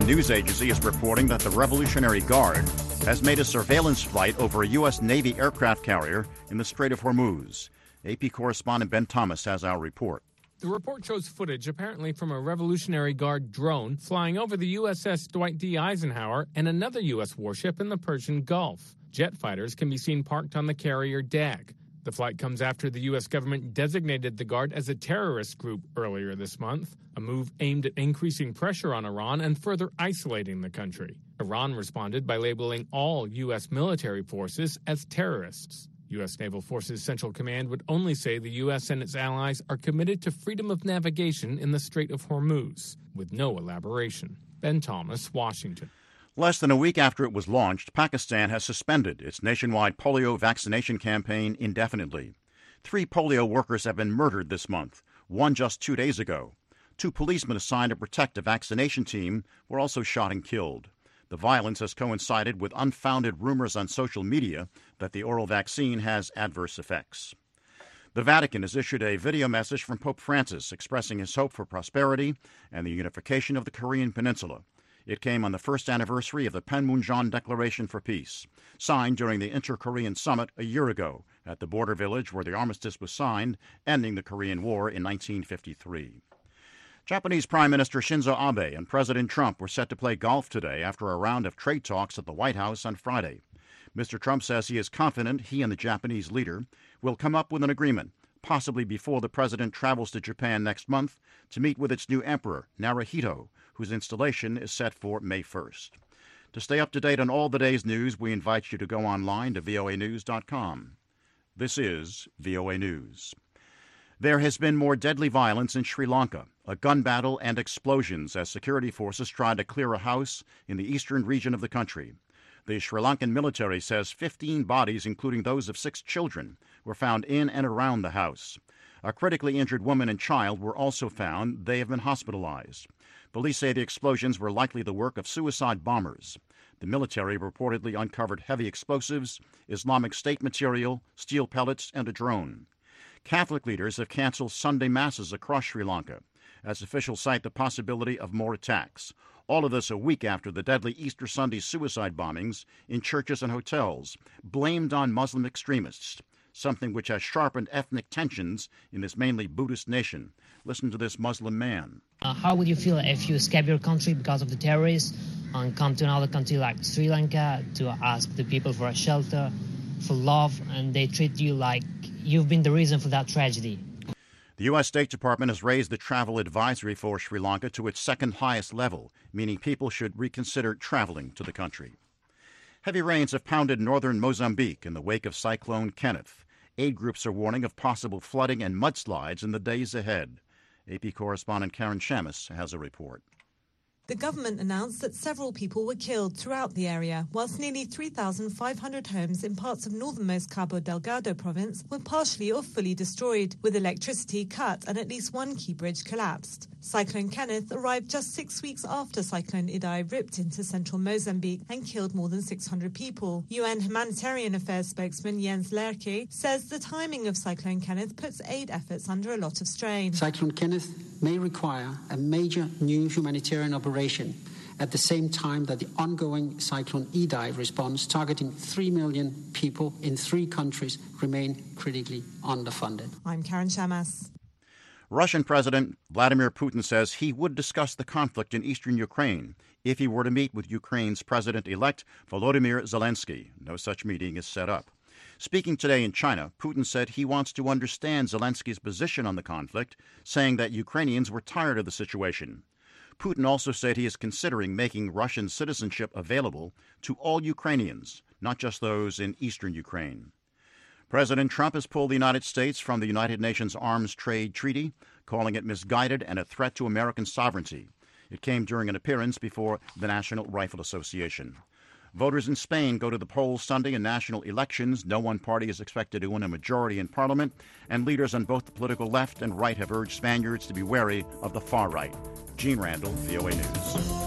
News agency is reporting that the Revolutionary Guard has made a surveillance flight over a U.S. Navy aircraft carrier in the Strait of Hormuz. AP correspondent Ben Thomas has our report. The report shows footage apparently from a Revolutionary Guard drone flying over the USS Dwight D. Eisenhower and another U.S. warship in the Persian Gulf. Jet fighters can be seen parked on the carrier deck. The flight comes after the U.S. government designated the Guard as a terrorist group earlier this month, a move aimed at increasing pressure on Iran and further isolating the country. Iran responded by labeling all U.S. military forces as terrorists. U.S. Naval Forces Central Command would only say the U.S. and its allies are committed to freedom of navigation in the Strait of Hormuz, with no elaboration. Ben Thomas, Washington. Less than a week after it was launched, Pakistan has suspended its nationwide polio vaccination campaign indefinitely. 3 polio workers have been murdered this month, one just 2 days ago. 2 policemen assigned to protect a vaccination team were also shot and killed. The violence has coincided with unfounded rumors on social media that the oral vaccine has adverse effects. The Vatican has issued a video message from Pope Francis expressing his hope for prosperity and the unification of the Korean Peninsula. It came on the first anniversary of the Panmunjom Declaration for Peace, signed during the Inter-Korean Summit a year ago at the border village where the armistice was signed, ending the Korean War in 1953. Japanese Prime Minister Shinzo Abe and President Trump were set to play golf today after a round of trade talks at the White House on Friday. Mr. Trump says he is confident he and the Japanese leader will come up with an agreement, possibly before the president travels to Japan next month to meet with its new emperor, Naruhito, whose installation is set for May 1st. To stay up to date on all the day's news, we invite you to go online to voanews.com. This is VOA News. There has been more deadly violence in Sri Lanka, a gun battle and explosions as security forces tried to clear a house in the eastern region of the country. The Sri Lankan military says 15 bodies, including those of 6 children, were found in and around the house. A critically injured woman and child were also found. They have been hospitalized. Police say the explosions were likely the work of suicide bombers. The military reportedly uncovered heavy explosives, Islamic State material, steel pellets, and a drone. Catholic leaders have canceled Sunday masses across Sri Lanka as officials cite the possibility of more attacks. All of this a week after the deadly Easter Sunday suicide bombings in churches and hotels, blamed on Muslim extremists, something which has sharpened ethnic tensions in this mainly Buddhist nation. Listen to this Muslim man. How would you feel if you escape your country because of the terrorists and come to another country like Sri Lanka to ask the people for a shelter, for love, and they treat you like you've been the reason for that tragedy? The U.S. State Department has raised the travel advisory for Sri Lanka to its second highest level, meaning people should reconsider traveling to the country. Heavy rains have pounded northern Mozambique in the wake of Cyclone Kenneth. Aid groups are warning of possible flooding and mudslides in the days ahead. AP correspondent Karen Shamus has a report. The government announced that several people were killed throughout the area, whilst nearly 3,500 homes in parts of northernmost Cabo Delgado province were partially or fully destroyed, with electricity cut and at least one key bridge collapsed. Cyclone Kenneth arrived just 6 weeks after Cyclone Idai ripped into central Mozambique and killed more than 600 people. UN Humanitarian Affairs spokesman Jens Lerche says the timing of Cyclone Kenneth puts aid efforts under a lot of strain. Cyclone Kenneth may require a major new humanitarian operation at the same time that the ongoing Cyclone Idai response, targeting 3 million people in 3 countries, remain critically underfunded. I'm Karen Shamas. Russian President Vladimir Putin says he would discuss the conflict in eastern Ukraine if he were to meet with Ukraine's president-elect Volodymyr Zelensky. No such meeting is set up. Speaking today in China, Putin said he wants to understand Zelensky's position on the conflict, saying that Ukrainians were tired of the situation. Putin also said he is considering making Russian citizenship available to all Ukrainians, not just those in eastern Ukraine. President Trump has pulled the United States from the United Nations Arms Trade Treaty, calling it misguided and a threat to American sovereignty. It came during an appearance before the National Rifle Association. Voters in Spain go to the polls Sunday in national elections. No one party is expected to win a majority in parliament, and leaders on both the political left and right have urged Spaniards to be wary of the far right. Gene Randall, VOA News.